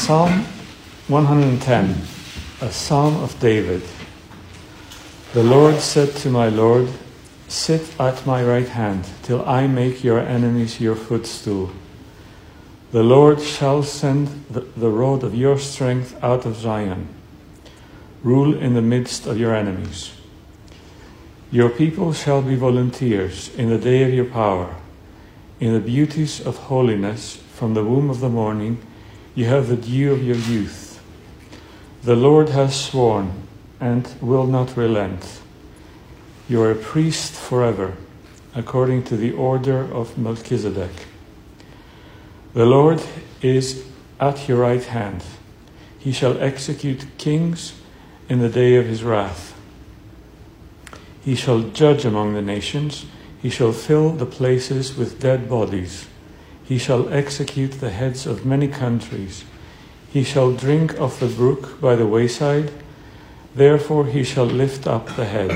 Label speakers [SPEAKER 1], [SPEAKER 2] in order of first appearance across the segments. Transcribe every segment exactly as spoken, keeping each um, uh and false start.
[SPEAKER 1] Psalm one hundred ten, a psalm of David. The Lord said to my Lord, sit at my right hand, till I make your enemies your footstool. The Lord shall send the, the rod of your strength out of Zion. Rule in the midst of your enemies. Your people shall be volunteers in the day of your power. In the beauties of holiness, from the womb of the morning, you have the dew of your youth. The Lord has sworn and will not relent. You are a priest forever, according to the order of Melchizedek. The Lord is at your right hand. He shall execute kings in the day of his wrath. He shall judge among the nations. He shall fill the places with dead bodies. He shall execute the heads of many countries. He shall drink of the brook by the wayside. Therefore he shall lift up the head.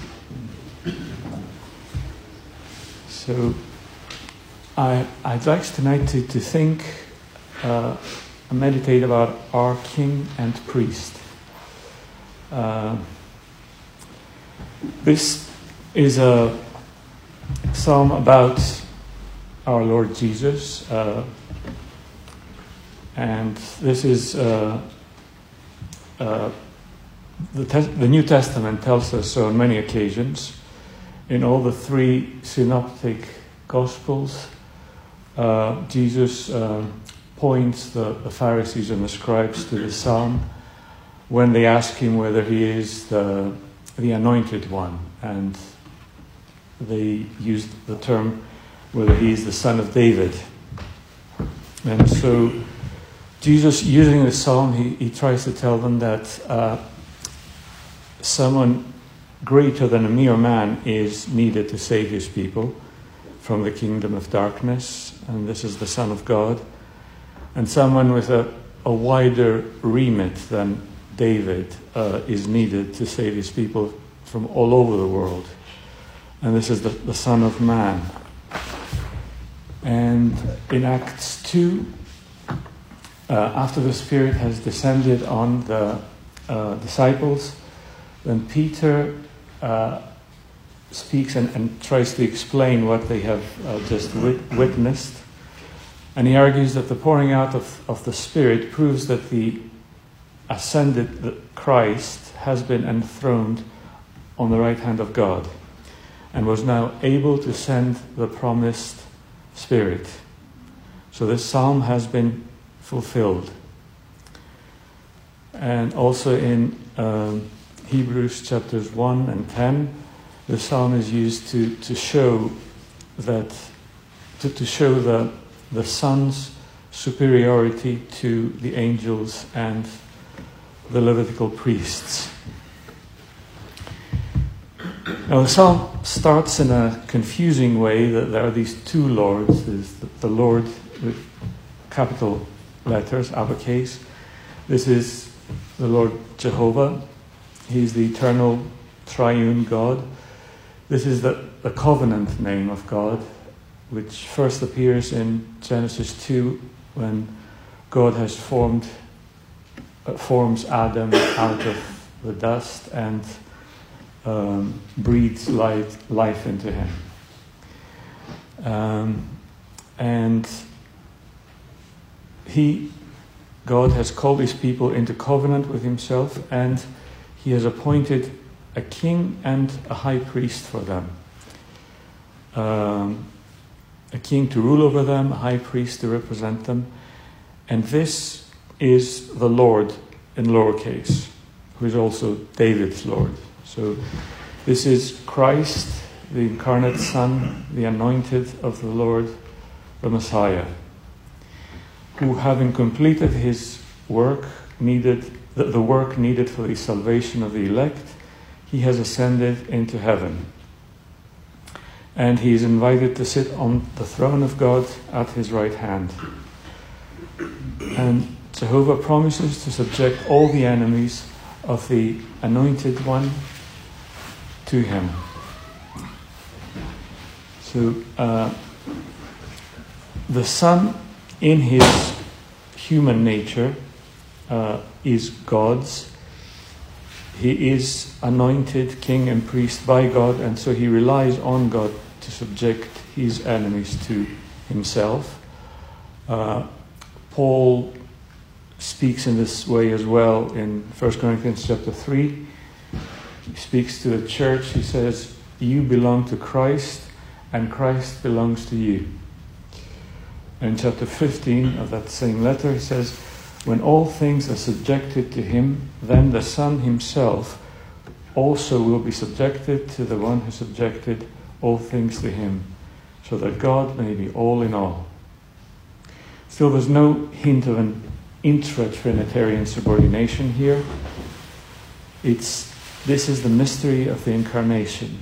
[SPEAKER 1] So I, I'd like tonight to, to think uh, and meditate about our king and priest. Uh, this is a psalm about our Lord Jesus, uh, and this is uh, uh, the, te- the New Testament tells us so on many occasions. In all the three synoptic Gospels, uh, Jesus uh, points the, the Pharisees and the scribes to the psalm when they ask him whether he is the, the anointed one, and they used the term whether he is the son of David. And so Jesus, using the psalm, he, he tries to tell them that uh, someone greater than a mere man is needed to save his people from the kingdom of darkness, and this is the Son of God, and someone with a, a wider remit than David uh, is needed to save his people from all over the world, and this is the, the Son of Man. And in Acts two, uh, after the Spirit has descended on the uh, disciples, then Peter uh, speaks and, and tries to explain what they have uh, just wit- witnessed. And he argues that the pouring out of, of the Spirit proves that the ascended Christ has been enthroned on the right hand of God and was now able to send the promised Spirit. So this psalm has been fulfilled. And also in um, Hebrews chapters one and ten, the psalm is used to, to show that to, to show the the Son's superiority to the angels and the Levitical priests. Now the psalm starts in a confusing way, that there are these two lords. There's the, the Lord with capital letters, uppercase. This is the Lord Jehovah. He's the eternal triune God. This is the, the covenant name of God, which first appears in Genesis two, when God has formed uh, forms Adam out of the dust and um, breathes life, life into him. Um, and he, God, has called his people into covenant with himself, and he has appointed a king and a high priest for them. Um, a king to rule over them, a high priest to represent them. And this is the Lord in lowercase, who is also David's Lord. So this is Christ, the incarnate Son, the anointed of the Lord, the Messiah, who, having completed his work needed, the, the work needed for the salvation of the elect, he has ascended into heaven. And he is invited to sit on the throne of God at his right hand. And Jehovah promises to subject all the enemies of the anointed one to him. So uh, the Son, in his human nature, uh, is God's. He is anointed king and priest by God, and so he relies on God to subject his enemies to himself. Uh, Paul speaks in this way as well in First Corinthians chapter three. He speaks to the church. He says, you belong to Christ, and Christ belongs to you. And in chapter fifteen of that same letter, he says, when all things are subjected to him, then the Son himself also will be subjected to the one who subjected all things to him, so that God may be all in all. Still, there's no hint of an intra-Trinitarian subordination here. It's, this is the mystery of the Incarnation.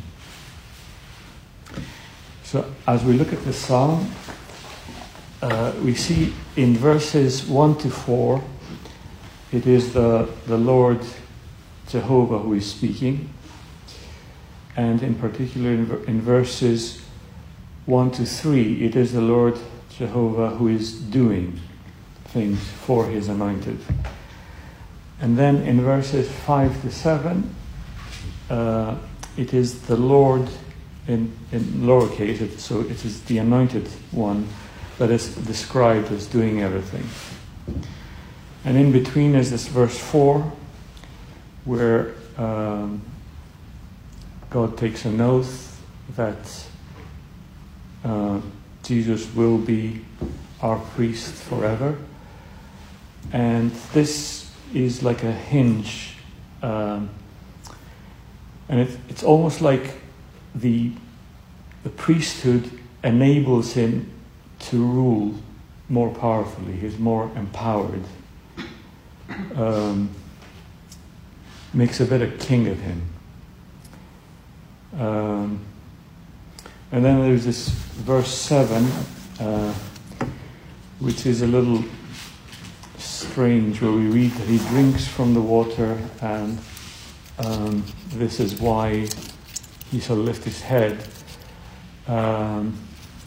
[SPEAKER 1] So, as we look at the psalm, uh, we see in verses one to four, it is the, the Lord Jehovah who is speaking. And in particular, in, in verses one to three, it is the Lord Jehovah who is doing things for his anointed. And then in verses five to seven, uh, it is the Lord in, in lowercase, it, so it is the anointed one that is described as doing everything. And in between is this verse four, where um, God takes an oath that uh, Jesus will be our priest forever. And this is like a hinge. Um, and it, it's almost like the, the priesthood enables him to rule more powerfully. He's more empowered. Um, makes a better king of him. Um, and then there's this verse seven, uh, which is a little strange, where we read that he drinks from the water, and um, this is why he shall lift his head. Um,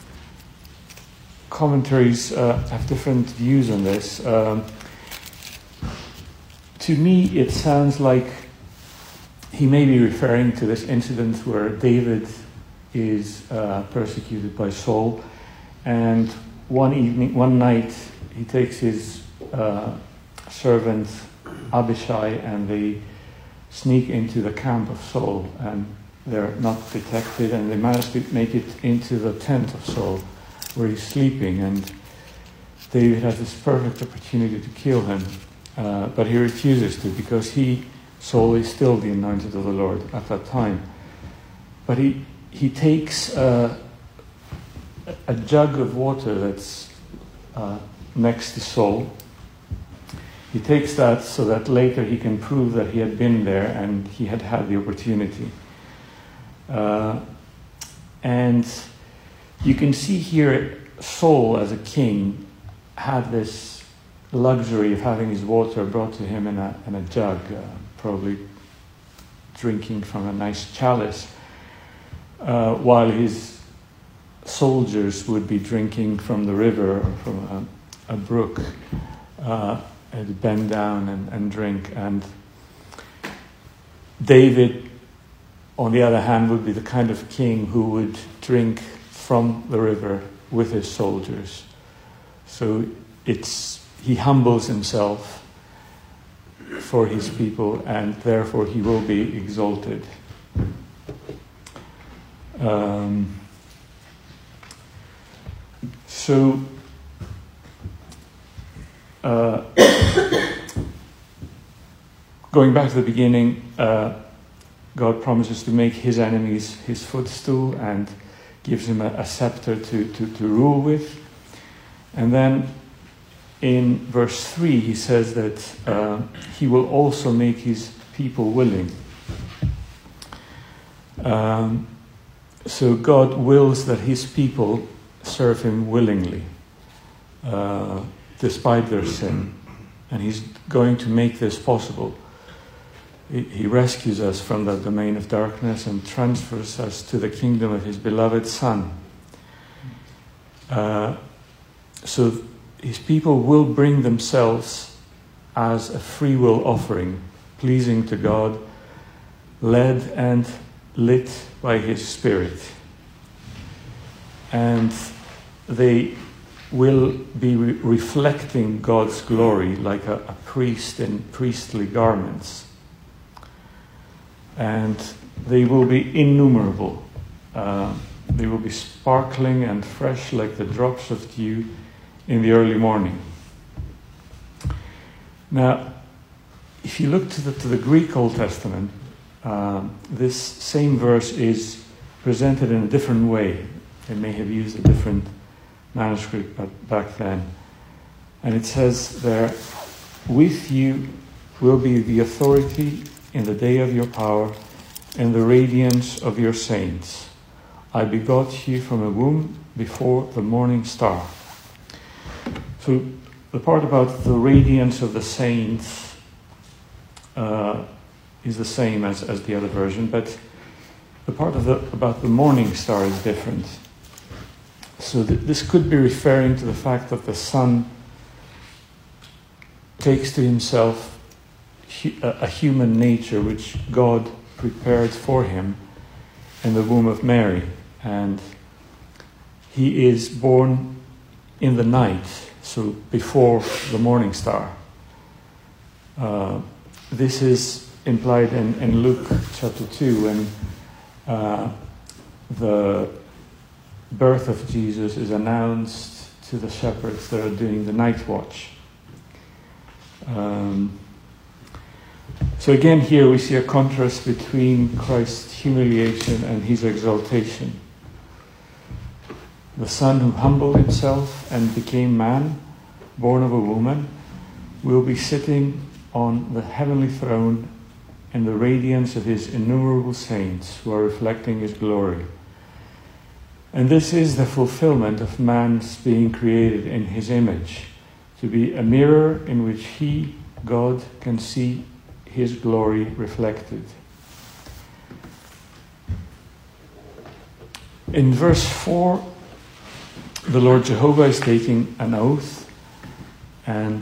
[SPEAKER 1] commentaries uh, have different views on this. Um, to me, it sounds like he may be referring to this incident where David is uh, persecuted by Saul, and one evening, one night, he takes his uh, servant Abishai, and they sneak into the camp of Saul, and they're not detected, and they manage to make it into the tent of Saul, where he's sleeping, and David has this perfect opportunity to kill him, uh, but he refuses to, because he, Saul, is still the anointed of the Lord at that time. But he he takes uh, a jug of water that's uh, next to Saul. He takes that so that later he can prove that he had been there and he had had the opportunity. Uh, and you can see here Saul, as a king, had this luxury of having his water brought to him in a, in a jug, uh, probably drinking from a nice chalice, uh, while his soldiers would be drinking from the river or from a, a brook. Uh, and bend down and, and drink. And David, on the other hand, would be the kind of king who would drink from the river with his soldiers. So it's he humbles himself for his people, and therefore he will be exalted. Um, so Uh, going back to the beginning, uh, God promises to make his enemies his footstool and gives him a, a scepter to, to, to rule with. And then in verse three he says that uh, he will also make his people willing. Um, so God wills that his people serve him willingly. Uh, despite their sin. And he's going to make this possible. He, he rescues us from the domain of darkness and transfers us to the kingdom of his beloved Son. Uh, so his people will bring themselves as a free will offering, pleasing to God, led and lit by His Spirit. And they will be re- reflecting God's glory like a, a priest in priestly garments. And they will be innumerable. Uh, they will be sparkling and fresh like the drops of dew in the early morning. Now, if you look to the, to the Greek Old Testament, uh, this same verse is presented in a different way. They may have used a different manuscript back then. And it says there, "With you will be the authority in the day of your power and the radiance of your saints. I begot you from a womb before the morning star." So the part about the radiance of the saints uh, is the same as, as the other version, but the part of the, about the morning star is different. So th- this could be referring to the fact that the Son takes to himself hu- a human nature which God prepared for him in the womb of Mary. And he is born in the night, so before the morning star. Uh, this is implied in, in Luke chapter two, when uh, the birth of Jesus is announced to the shepherds that are doing the night watch. Um, so again, here we see a contrast between Christ's humiliation and his exaltation. The Son who humbled himself and became man, born of a woman, will be sitting on the heavenly throne in the radiance of his innumerable saints who are reflecting his glory. And this is the fulfillment of man's being created in his image, to be a mirror in which he, God, can see his glory reflected. In verse four, the Lord Jehovah is taking an oath, and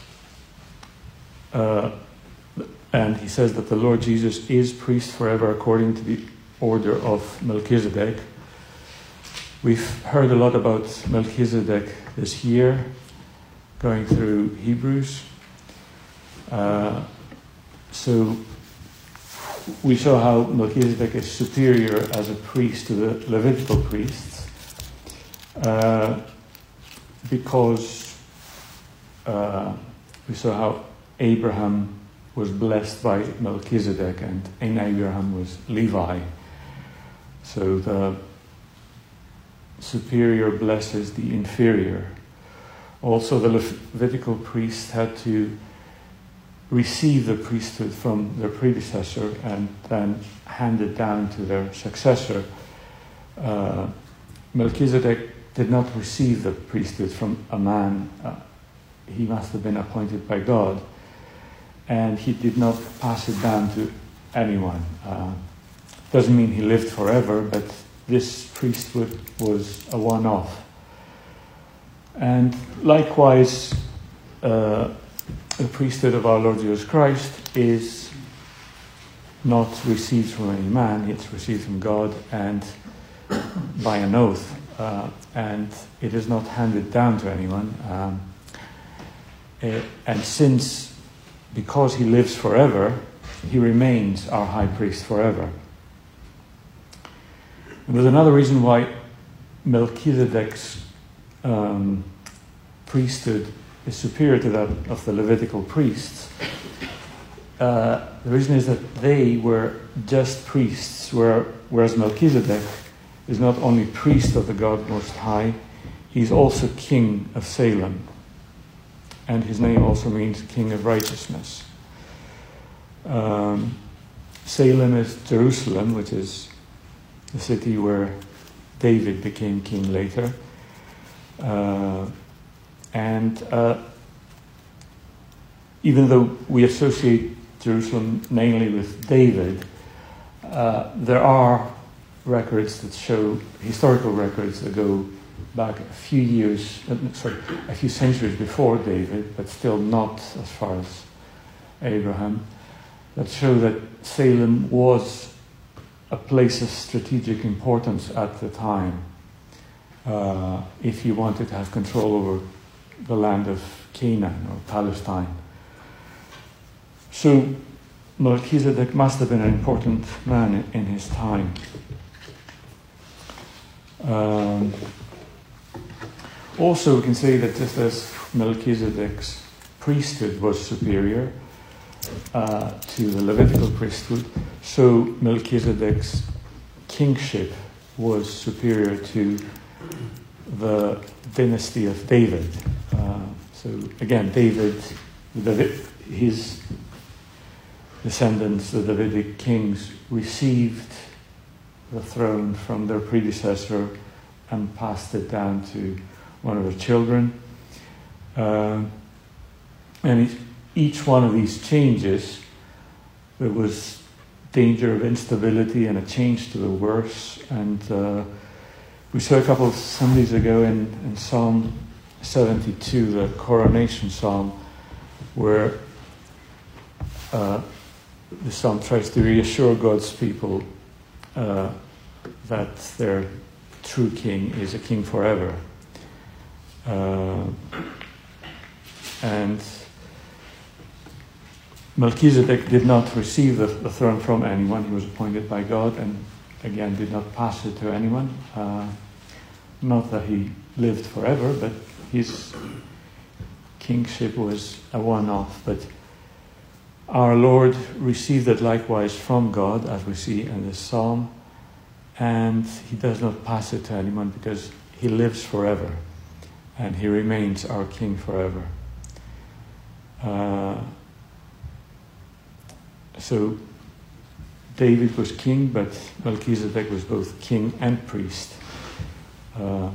[SPEAKER 1] uh, and he says that the Lord Jesus is priest forever according to the order of Melchizedek. We've heard a lot about Melchizedek this year, going through Hebrews. Uh, so we saw how Melchizedek is superior as a priest to the Levitical priests, uh, because uh, we saw how Abraham was blessed by Melchizedek, and in Abraham was Levi. So the superior blesses the inferior. Also, the Levitical priests had to receive the priesthood from their predecessor and then hand it down to their successor. Uh, Melchizedek did not receive the priesthood from a man. Uh, he must have been appointed by God. And he did not pass it down to anyone. Uh, doesn't mean he lived forever, but this priesthood was a one-off. And likewise, uh, the priesthood of our Lord Jesus Christ is not received from any man, it's received from God and by an oath. Uh, and it is not handed down to anyone. Um, uh, and since, because he lives forever, he remains our high priest forever. And there's another reason why Melchizedek's um, priesthood is superior to that of the Levitical priests. Uh, the reason is that they were just priests, where, whereas Melchizedek is not only priest of the God Most High, he's also king of Salem. And his name also means king of righteousness. Um, Salem is Jerusalem, which is the city where David became king later. Uh, and uh, even though we associate Jerusalem mainly with David, uh, there are records that show, historical records that go back a few years, uh, sorry, a few centuries before David, but still not as far as Abraham, that show that Salem was a place of strategic importance at the time. Uh, if you wanted to have control over the land of Canaan or Palestine. So Melchizedek must have been an important man in, in his time. Um, also, we can say that just as Melchizedek's priesthood was superior uh, to the Levitical priesthood, so Melchizedek's kingship was superior to the dynasty of David. Uh, so again, David, David, his descendants, the Davidic kings, received the throne from their predecessor and passed it down to one of their children. Uh, and it, each one of these changes, there was danger of instability and a change to the worse. And uh, we saw a couple of Sundays ago in, in Psalm seventy-two, the coronation psalm, where uh, the psalm tries to reassure God's people uh, that their true king is a king forever. Uh, and Melchizedek did not receive the, the throne from anyone. He was appointed by God and again did not pass it to anyone. Uh, not that he lived forever, but his kingship was a one-off. But our Lord received it likewise from God, as we see in this psalm, and he does not pass it to anyone because he lives forever and he remains our king forever. Uh, so David was king, but Melchizedek was both king and priest. Uh,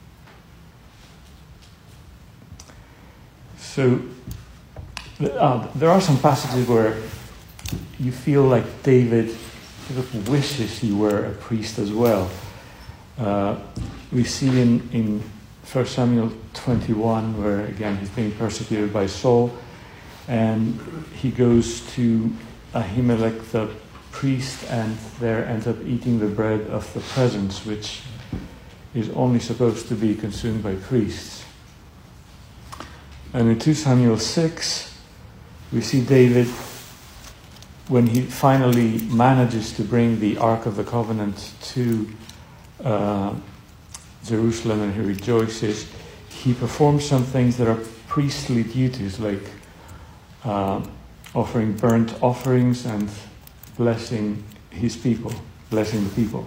[SPEAKER 1] so uh, there are some passages where you feel like David sort of wishes he were a priest as well. Uh, we see in, in First Samuel twenty-one, where again he's being persecuted by Saul, and he goes to Ahimelech the priest, and there ends up eating the bread of the presence, which is only supposed to be consumed by priests. And in Second Samuel six, we see David, when he finally manages to bring the Ark of the Covenant to uh, Jerusalem and he rejoices, he performs some things that are priestly duties, like uh, offering burnt offerings and blessing his people, blessing the people.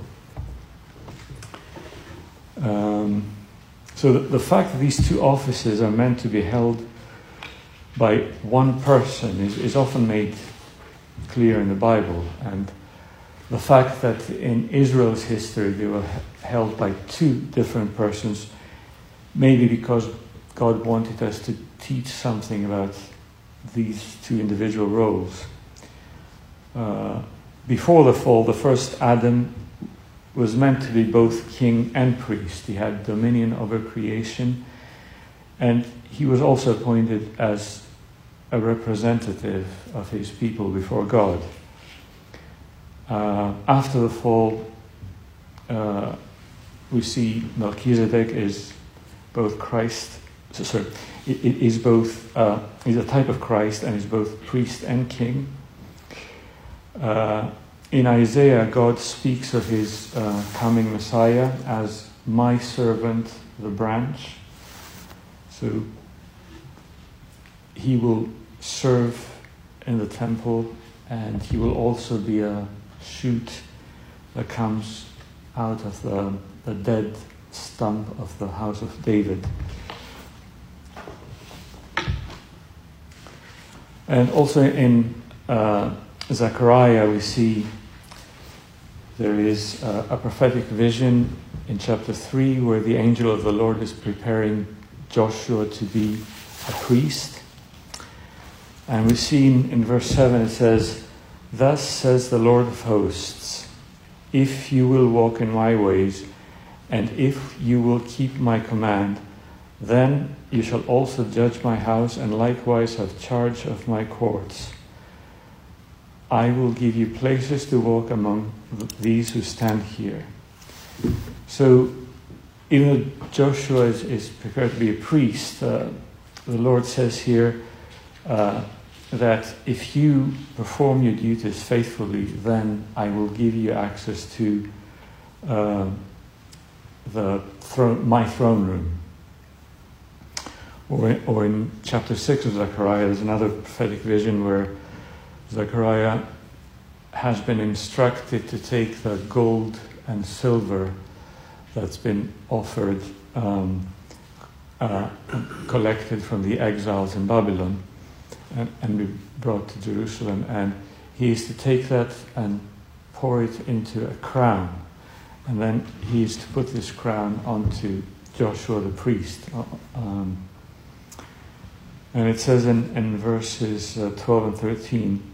[SPEAKER 1] Um, so the, the fact that these two offices are meant to be held by one person is, is often made clear in the Bible, and the fact that in Israel's history they were held by two different persons, maybe because God wanted us to teach something about these two individual roles. Uh, before the fall, the first Adam was meant to be both king and priest. He had dominion over creation, and he was also appointed as a representative of his people before God. Uh, after the fall, uh, we see Melchizedek is both Christ, sorry, is both uh, is a type of Christ and is both priest and king. Uh, in Isaiah, God speaks of his uh, coming Messiah as my servant, the branch. So he will serve in the temple, and he will also be a shoot that comes out of the, the dead stump of the house of David. And also in uh, Zechariah we see there is a, a prophetic vision in chapter three where the angel of the Lord is preparing Joshua to be a priest. And we see in, in verse seven it says, "Thus says the Lord of hosts, if you will walk in my ways And if you will keep my command, then you shall also judge my house and likewise have charge of my courts. I will give you places to walk among these who stand here. So, even though Joshua is, is prepared to be a priest, uh, the Lord says here uh, that if you perform your duties faithfully, then I will give you access to uh, the throne, my throne room. Or, or in chapter six of Zechariah, there's another prophetic vision where Zechariah has been instructed to take the gold and silver that's been offered, um, uh, collected from the exiles in Babylon, and, and be brought to Jerusalem. And he is to take that and pour it into a crown. And then he is to put this crown onto Joshua the priest. Um, and it says in, in verses uh, twelve and thirteen,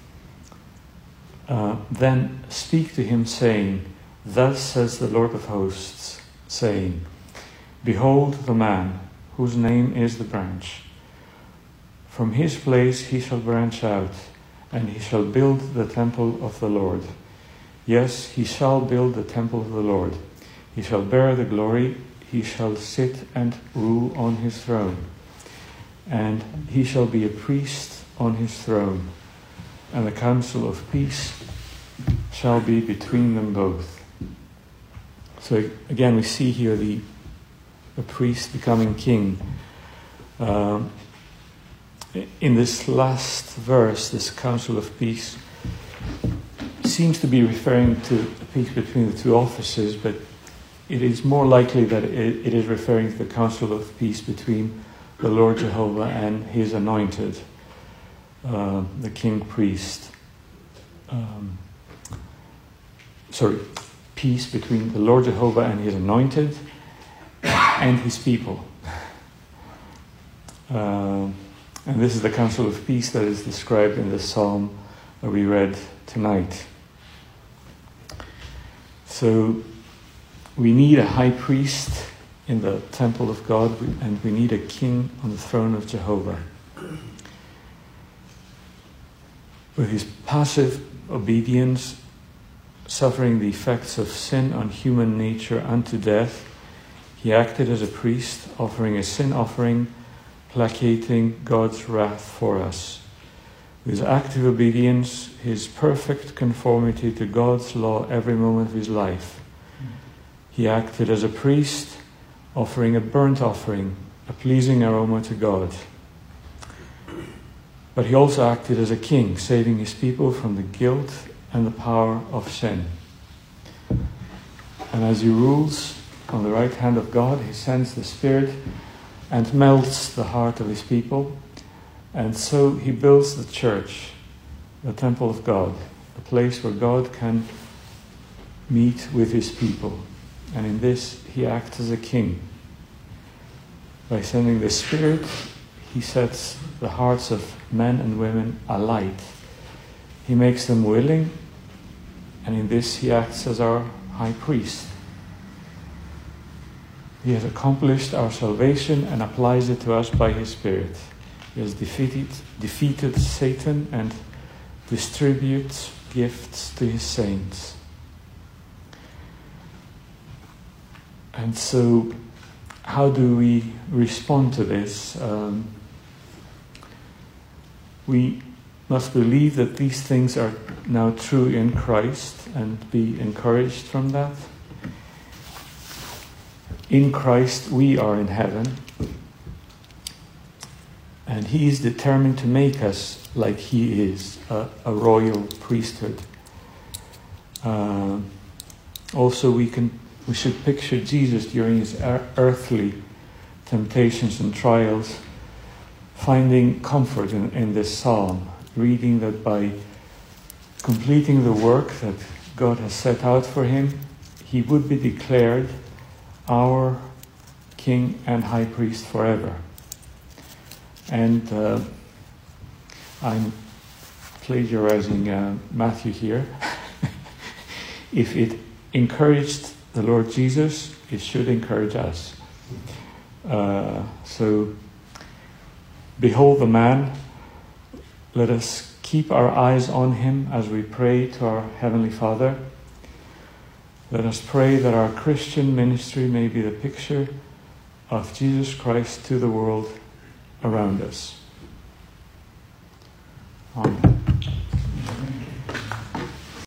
[SPEAKER 1] uh, then speak to him, saying, thus says the Lord of hosts, saying, behold the man, whose name is the branch. From his place he shall branch out, and he shall build the temple of the Lord. Yes, he shall build the temple of the Lord. He shall bear the glory. He shall sit and rule on his throne. And he shall be a priest on his throne. And the counsel of peace shall be between them both. So again, we see here the, the priest becoming king. Um, in this last verse, this counsel of peace seems to be referring to the peace between the two officers, but it is more likely that it, it is referring to the counsel of peace between the Lord Jehovah and his anointed, uh, the king priest. Um, sorry, peace between the Lord Jehovah and his anointed and his people. Uh, and this is the counsel of peace that is described in the psalm that we read tonight. So we need a high priest in the temple of God, and we need a king on the throne of Jehovah. With his passive obedience, suffering the effects of sin on human nature unto death, he acted as a priest, offering a sin offering, placating God's wrath for us. With his active obedience, his perfect conformity to God's law every moment of his life, he acted as a priest, offering a burnt offering, a pleasing aroma to God. But he also acted as a king, saving his people from the guilt and the power of sin. And as he rules on the right hand of God, he sends the Spirit and melts the heart of his people. And so he builds the church, the temple of God, a place where God can meet with his people. And in this, he acts as a king. By sending the Spirit, he sets the hearts of men and women alight. He makes them willing, and in this, he acts as our high priest. He has accomplished our salvation and applies it to us by his Spirit. He has defeated, defeated Satan and distributes gifts to his saints. And so, how do we respond to this? Um, we must believe that these things are now true in Christ and be encouraged from that. In Christ, we are in heaven. And he is determined to make us like he is, a, a royal priesthood. Uh, also, we can we should picture Jesus during his er- earthly temptations and trials, finding comfort in, in this psalm, reading that by completing the work that God has set out for him, he would be declared our King and High Priest forever. And uh, I'm plagiarizing uh, Matthew here. If it encouraged the Lord Jesus, it should encourage us. Uh, so, behold the man. Let us keep our eyes on him as we pray to our Heavenly Father. Let us pray that our Christian ministry may be the picture of Jesus Christ to the world around us.